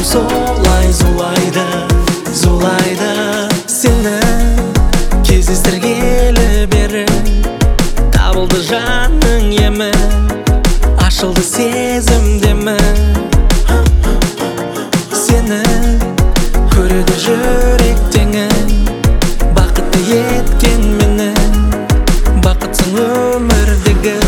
солай зулайды, зулайды. Сені кездестіргелі бері табылды жанның емі, ашылды сезім демі. Сені көреді жүрек теңін, бақытты еткен мені, бақытсың өмірдегі.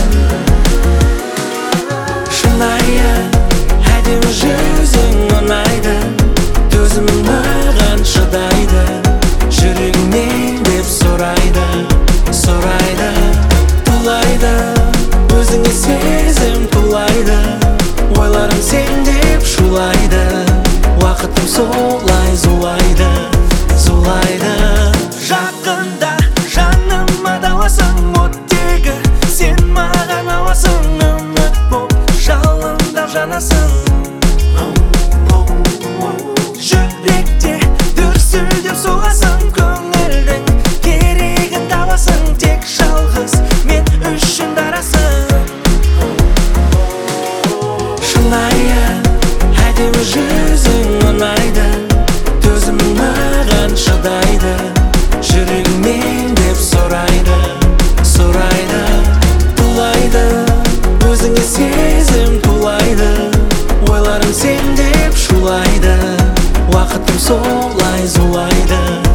Шынайы әдемі жүзің ұнайды, төзімің маған шыдайды, жүрегіңнен деп сұрайды, сұрайды. Тулайды, өзіңе сезім тулайды, ойларым сен деп шулайды, уақытым солай зулайды, зулайды. Жақында жаныма дауасың оттегі, сен маған ауасың, үміт боп жалындап жанасың. Жүректе дүрсілдеп соғасың, көңілдің керегін табасың, тек жалғыз мен үшін дарасың. Шынайы әдемі жүзің ұнайды, төзімің маған шыдайды, жүрегіңнен деп сұрайды, сұрайды. Тулайды, өзіңе сезім тулайды, ойларым сен деп шулайды, уақытым солай зулайды.